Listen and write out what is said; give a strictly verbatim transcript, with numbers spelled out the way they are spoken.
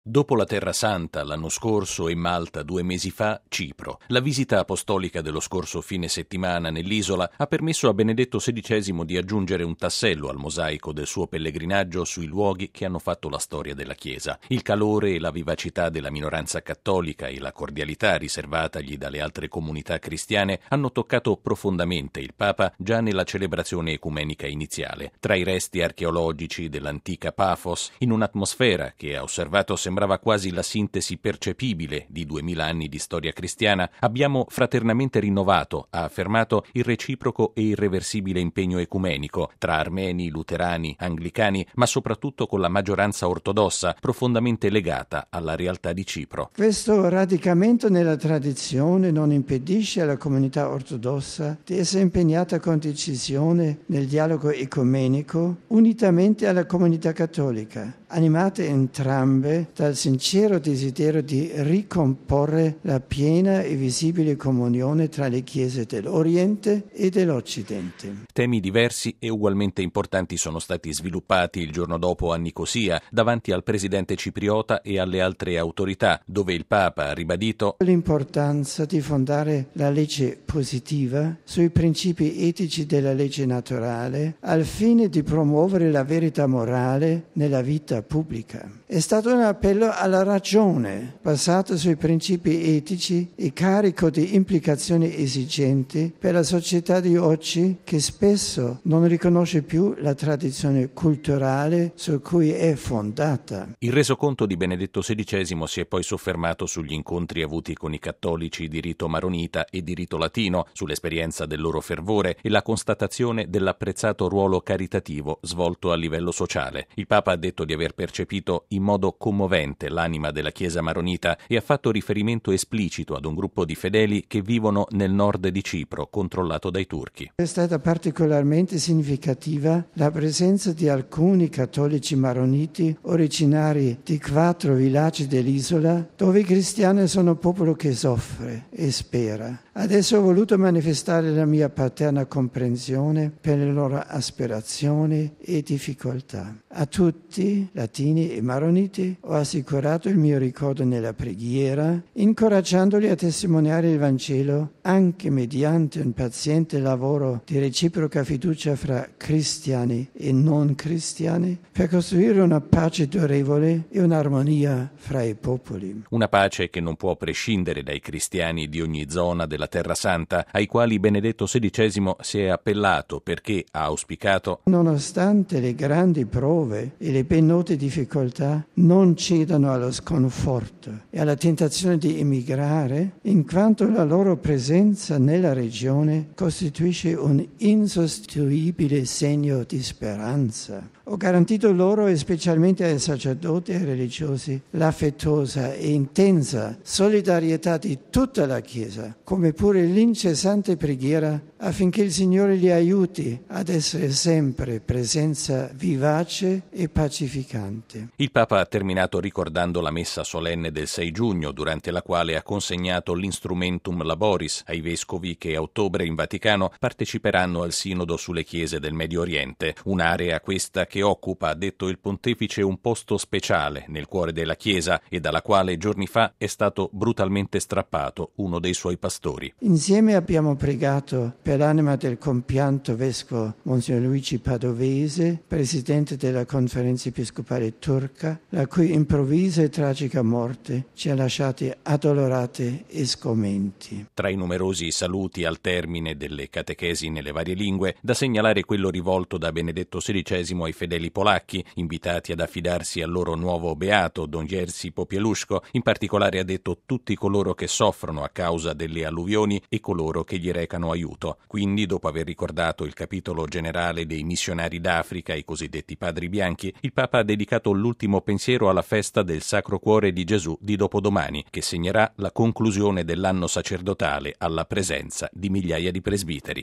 Dopo la Terra Santa l'anno scorso e Malta due mesi fa, Cipro. La visita apostolica dello scorso fine settimana nell'isola ha permesso a Benedetto sedicesimo di aggiungere un tassello al mosaico del suo pellegrinaggio sui luoghi che hanno fatto la storia della Chiesa. Il calore e la vivacità della minoranza cattolica e la cordialità riservatagli dalle altre comunità cristiane hanno toccato profondamente il Papa già nella celebrazione ecumenica iniziale. Tra i resti archeologici dell'antica Pafos, in un'atmosfera che ha osservato sembrava quasi la sintesi percepibile di duemila anni di storia cristiana, abbiamo fraternamente rinnovato, ha affermato, il reciproco e irreversibile impegno ecumenico tra armeni, luterani, anglicani, ma soprattutto con la maggioranza ortodossa profondamente legata alla realtà di Cipro. Questo radicamento nella tradizione non impedisce alla comunità ortodossa di essere impegnata con decisione nel dialogo ecumenico unitamente alla comunità cattolica, animate entrambe dal sincero desiderio di ricomporre la piena e visibile comunione tra le chiese dell'Oriente e dell'Occidente. Temi diversi e ugualmente importanti sono stati sviluppati il giorno dopo a Nicosia davanti al presidente cipriota e alle altre autorità, dove il Papa ha ribadito l'importanza di fondare la legge positiva sui principi etici della legge naturale al fine di promuovere la verità morale nella vita pubblica. È stato un appello alla ragione, basato sui principi etici e carico di implicazioni esigenti per la società di oggi che spesso non riconosce più la tradizione culturale su cui è fondata. Il resoconto di Benedetto sedicesimo si è poi soffermato sugli incontri avuti con i cattolici di rito maronita e di rito latino, sull'esperienza del loro fervore e la constatazione dell'apprezzato ruolo caritativo svolto a livello sociale. Il Papa ha detto di aver percepito in modo commovente l'anima della Chiesa maronita e ha fatto riferimento esplicito ad un gruppo di fedeli che vivono nel nord di Cipro, controllato dai turchi. È stata particolarmente significativa la presenza di alcuni cattolici maroniti originari di quattro villaggi dell'isola, dove i cristiani sono un popolo che soffre e spera. Adesso ho voluto manifestare la mia paterna comprensione per le loro aspirazioni e difficoltà. A tutti, latini e maroniti, ho assicurato il mio ricordo nella preghiera, incoraggiandoli a testimoniare il Vangelo anche mediante un paziente lavoro di reciproca fiducia fra cristiani e non cristiani, per costruire una pace durevole e un'armonia fra i popoli. Una pace che non può prescindere dai cristiani di ogni zona della Terra Santa, ai quali Benedetto sedicesimo si è appellato perché ha auspicato: nonostante le grandi prove e le ben note difficoltà, non cedano allo sconforto e alla tentazione di emigrare, in quanto la loro presenza nella regione costituisce un insostituibile segno di speranza. Ho garantito loro, e specialmente ai sacerdoti e religiosi, l'affettuosa e intensa solidarietà di tutta la Chiesa, come pure l'incessante preghiera affinché il Signore li aiuti ad essere sempre presenza vivace e pacificante. Il Papa ha terminato ricordando la messa solenne del sei giugno, durante la quale ha consegnato l'Instrumentum Laboris ai vescovi che a ottobre in Vaticano parteciperanno al Sinodo sulle Chiese del Medio Oriente, un'area questa che occupa, ha detto il pontefice, un posto speciale nel cuore della Chiesa e dalla quale giorni fa è stato brutalmente strappato uno dei suoi pastori. Insieme abbiamo pregato per l'anima del compianto vescovo Monsignor Luigi Padovese, presidente della Conferenza Episcopale Turca, la cui improvvisa e tragica morte ci ha lasciati addolorati e sgomenti. Tra i numerosi saluti al termine delle catechesi nelle varie lingue, da segnalare quello rivolto da Benedetto sedicesimo ai fedeli polacchi, invitati ad affidarsi al loro nuovo beato, Don Jerzy Popieluszko. In particolare ha detto tutti coloro che soffrono a causa delle alluvioni e coloro che gli recano aiuto. Quindi, dopo aver ricordato il capitolo generale dei missionari d'Africa, i cosiddetti padri bianchi, il Papa ha dedicato l'ultimo pensiero alla festa del Sacro Cuore di Gesù di dopodomani, che segnerà la conclusione dell'anno sacerdotale alla presenza di migliaia di presbiteri.